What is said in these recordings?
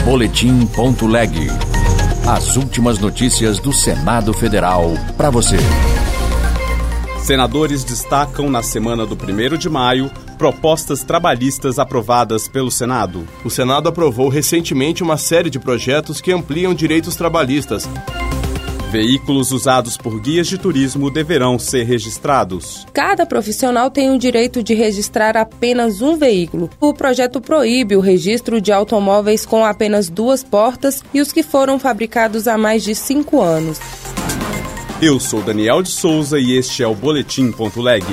Boletim.leg. As últimas notícias do Senado Federal para você. Senadores destacam na semana do 1º de maio propostas trabalhistas aprovadas pelo Senado. O Senado aprovou recentemente uma série de projetos que ampliam direitos trabalhistas. Veículos usados por guias de turismo deverão ser registrados. Cada profissional tem o direito de registrar apenas um veículo. O projeto proíbe o registro de automóveis com apenas 2 portas e os que foram fabricados há mais de 5 anos. Eu sou Daniel de Souza e este é o Boletim.leg.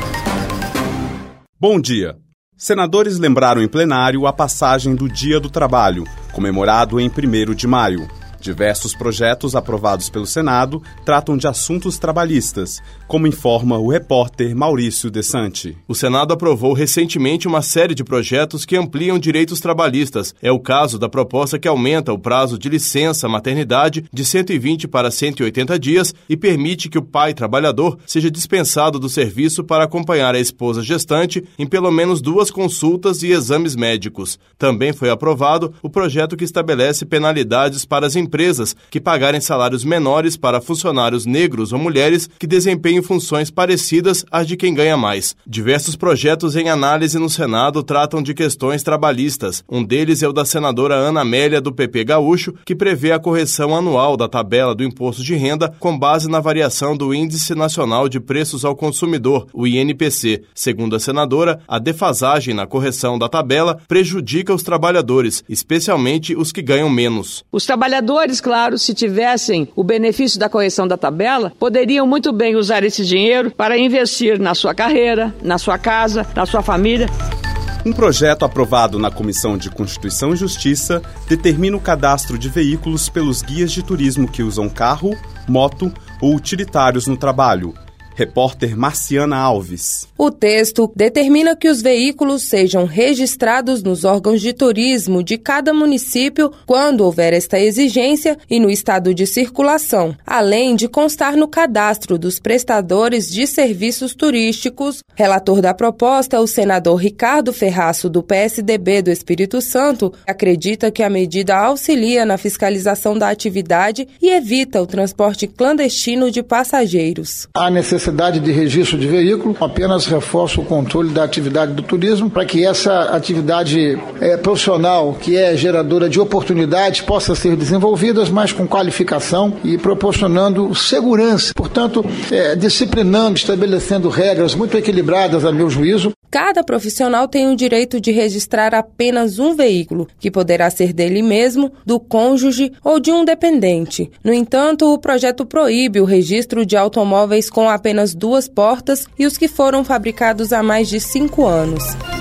Bom dia. Senadores lembraram em plenário a passagem do Dia do Trabalho, comemorado em 1º de maio. Diversos projetos aprovados pelo Senado tratam de assuntos trabalhistas, como informa o repórter Maurício Desante. O Senado aprovou recentemente uma série de projetos que ampliam direitos trabalhistas. É o caso da proposta que aumenta o prazo de licença maternidade de 120 para 180 dias e permite que o pai trabalhador seja dispensado do serviço para acompanhar a esposa gestante em pelo menos 2 consultas e exames médicos. Também foi aprovado o projeto que estabelece penalidades para as empresas que pagarem salários menores para funcionários negros ou mulheres que desempenhem funções parecidas às de quem ganha mais. Diversos projetos em análise no Senado tratam de questões trabalhistas. Um deles é o da senadora Ana Amélia, do PP Gaúcho, que prevê a correção anual da tabela do imposto de renda com base na variação do Índice Nacional de Preços ao Consumidor, o INPC. Segundo a senadora, a defasagem na correção da tabela prejudica os trabalhadores, especialmente os que ganham menos. Os trabalhadores, claro, se tivessem o benefício da correção da tabela, poderiam muito bem usar esse dinheiro para investir na sua carreira, na sua casa, na sua família. Um projeto aprovado na Comissão de Constituição e Justiça determina o cadastro de veículos pelos guias de turismo que usam carro, moto ou utilitários no trabalho. Repórter Marciana Alves. O texto determina que os veículos sejam registrados nos órgãos de turismo de cada município quando houver esta exigência e no estado de circulação, além de constar no cadastro dos prestadores de serviços turísticos. Relator da proposta, o senador Ricardo Ferraço, do PSDB do Espírito Santo, acredita que a medida auxilia na fiscalização da atividade e evita o transporte clandestino de passageiros. A necessidade de registro de veículo apenas reforça o controle da atividade do turismo para que essa atividade profissional, que é geradora de oportunidades, possa ser desenvolvida, mas com qualificação e proporcionando segurança. Portanto, disciplinando, estabelecendo regras muito equilibradas, a meu juízo. Cada profissional tem o direito de registrar apenas um veículo, que poderá ser dele mesmo, do cônjuge ou de um dependente. No entanto, o projeto proíbe o registro de automóveis com apenas 2 portas e os que foram fabricados há mais de 5 anos.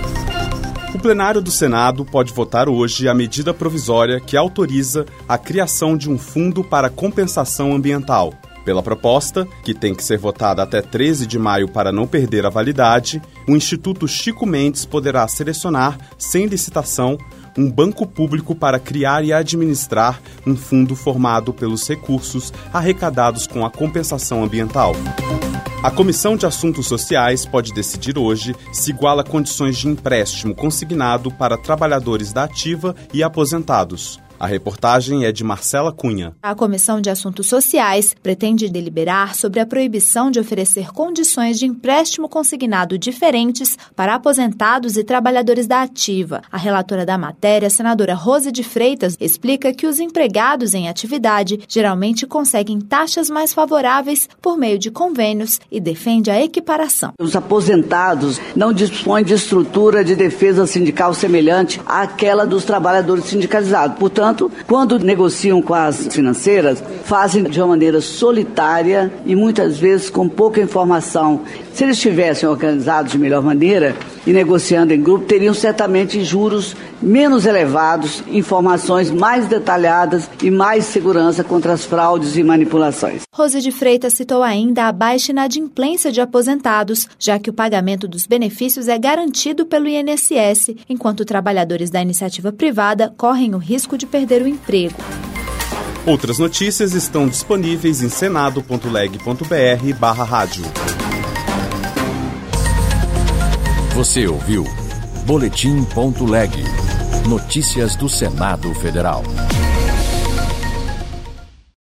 O plenário do Senado pode votar hoje a medida provisória que autoriza a criação de um fundo para compensação ambiental. Pela proposta, que tem que ser votada até 13 de maio para não perder a validade, o Instituto Chico Mendes poderá selecionar, sem licitação, um banco público para criar e administrar um fundo formado pelos recursos arrecadados com a compensação ambiental. A Comissão de Assuntos Sociais pode decidir hoje se iguala condições de empréstimo consignado para trabalhadores da ativa e aposentados. A reportagem é de Marcela Cunha. A Comissão de Assuntos Sociais pretende deliberar sobre a proibição de oferecer condições de empréstimo consignado diferentes para aposentados e trabalhadores da ativa. A relatora da matéria, a senadora Rose de Freitas, explica que os empregados em atividade geralmente conseguem taxas mais favoráveis por meio de convênios e defende a equiparação. Os aposentados não dispõem de estrutura de defesa sindical semelhante àquela dos trabalhadores sindicalizados. Portanto, quando negociam com as financeiras, fazem de uma maneira solitária e muitas vezes com pouca informação. Se eles estivessem organizados de melhor maneira e negociando em grupo, teriam certamente juros menos elevados, informações mais detalhadas e mais segurança contra as fraudes e manipulações. Rose de Freitas citou ainda a baixa inadimplência de aposentados, já que o pagamento dos benefícios é garantido pelo INSS, enquanto trabalhadores da iniciativa privada correm o risco de perder o emprego. Outras notícias estão disponíveis em senado.leg.br/rádio. Você ouviu Boletim.leg. Notícias do Senado Federal.